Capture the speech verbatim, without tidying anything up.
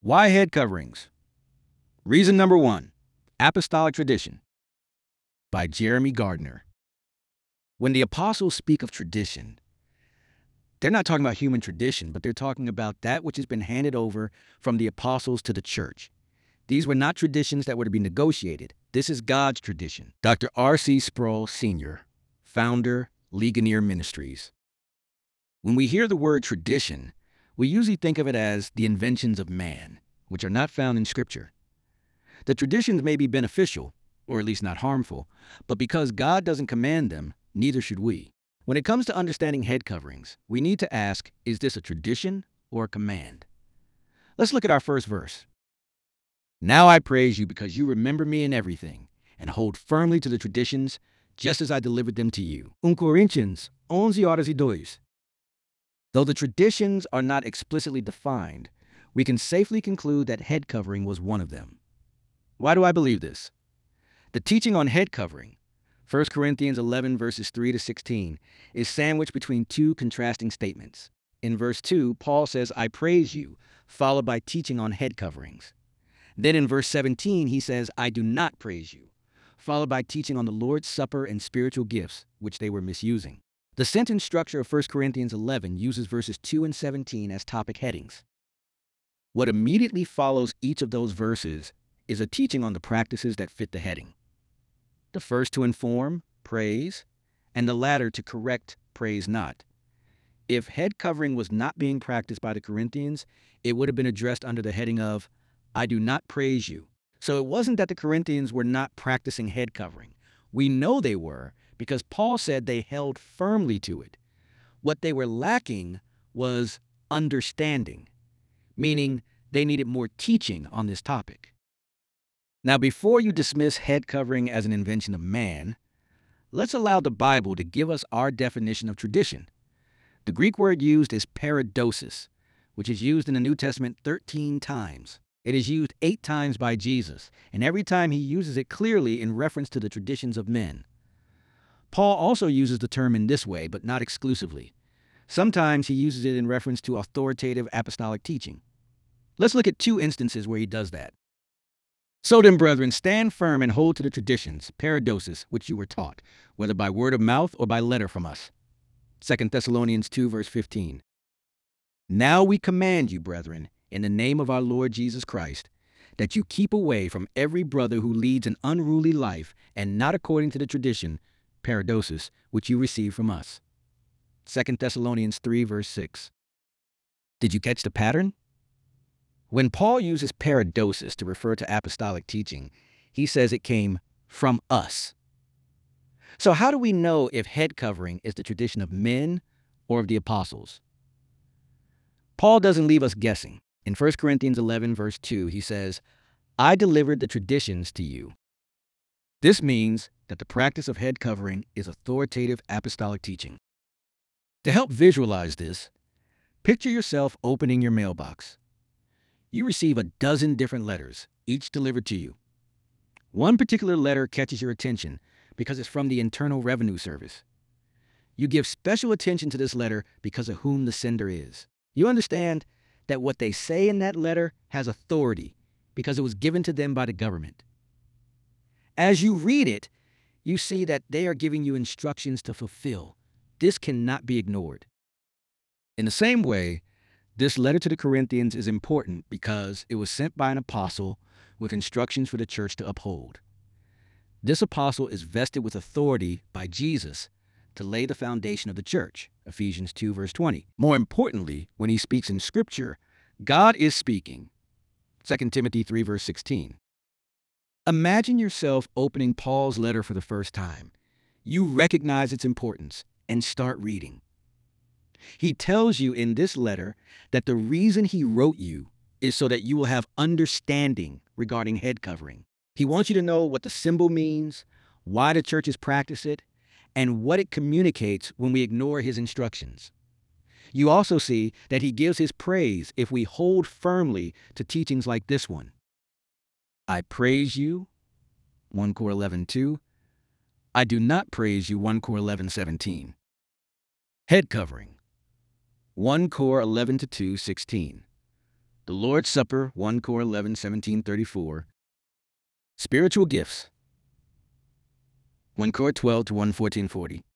Why head coverings? Reason number one, apostolic tradition by Jeremy Gardner. When the apostles speak of tradition, they're not talking about human tradition, but they're talking about that which has been handed over from the apostles to the church. These were not traditions that were to be negotiated. This is God's tradition. Doctor R C Sproul, Senior, founder, Ligonier Ministries. When we hear the word tradition, we usually think of it as the inventions of man, which are not found in Scripture. The traditions may be beneficial, or at least not harmful, but because God doesn't command them, neither should we. When it comes to understanding head coverings, we need to ask, is this a tradition or a command? Let's look at our first verse. Now I praise you because you remember me in everything and hold firmly to the traditions just as I delivered them to you. First Corinthians eleven horas y dos. Though the traditions are not explicitly defined, we can safely conclude that head covering was one of them. Why do I believe this? The teaching on head covering, First Corinthians eleven verses three to sixteen, is sandwiched between two contrasting statements. In verse two, Paul says, I praise you, followed by teaching on head coverings. Then in verse seventeen, he says, I do not praise you, followed by teaching on the Lord's Supper and spiritual gifts, which they were misusing. The sentence structure of First Corinthians eleven uses verses two and seventeen as topic headings. What immediately follows each of those verses is a teaching on the practices that fit the heading. The first to inform, praise, and the latter to correct, praise not. If head covering was not being practiced by the Corinthians, it would have been addressed under the heading of, I do not praise you. So it wasn't that the Corinthians were not practicing head covering. We know they were because Paul said they held firmly to it. What they were lacking was understanding, meaning they needed more teaching on this topic. Now, before you dismiss head covering as an invention of man, let's allow the Bible to give us our definition of tradition. The Greek word used is paradosis, which is used in the New Testament thirteen times. It is used eight times by Jesus, and every time he uses it clearly in reference to the traditions of men. Paul also uses the term in this way, but not exclusively. Sometimes he uses it in reference to authoritative apostolic teaching. Let's look at two instances where he does that. So then, brethren, stand firm and hold to the traditions, paradosis, which you were taught, whether by word of mouth or by letter from us. Second Thessalonians two, verse fifteen. Now we command you, brethren, in the name of our Lord Jesus Christ, that you keep away from every brother who leads an unruly life and not according to the tradition, paradosis, which you receive from us. Second Thessalonians three, verse six. Did you catch the pattern? When Paul uses paradosis to refer to apostolic teaching, he says it came from us. So how do we know if head covering is the tradition of men or of the apostles? Paul doesn't leave us guessing. In First Corinthians eleven, verse two, he says, I delivered the traditions to you. This means that the practice of head covering is authoritative apostolic teaching. To help visualize this, picture yourself opening your mailbox. You receive a dozen different letters, each delivered to you. One particular letter catches your attention because it's from the Internal Revenue Service. You give special attention to this letter because of whom the sender is. You understand that what they say in that letter has authority because it was given to them by the government. As you read it, you see that they are giving you instructions to fulfill. This cannot be ignored. In the same way, this letter to the Corinthians is important because it was sent by an apostle with instructions for the church to uphold. This apostle is vested with authority by Jesus to lay the foundation of the church, Ephesians two, verse twenty. More importantly, when he speaks in Scripture, God is speaking, Second Timothy three, verse sixteen. Imagine yourself opening Paul's letter for the first time. You recognize its importance and start reading. He tells you in this letter that the reason he wrote you is so that you will have understanding regarding head covering. He wants you to know what the symbol means, why the churches practice it, and what it communicates when we ignore his instructions. You also see that he gives his praise if we hold firmly to teachings like this one. I praise you, First Corinthians eleven two. I do not praise you, First Corinthians eleven seventeen. Head covering, First Corinthians eleven to two, sixteen. The Lord's Supper, First Corinthians eleven, seventeen, thirty-four. Spiritual gifts, First Corinthians twelve to one, fourteen, forty.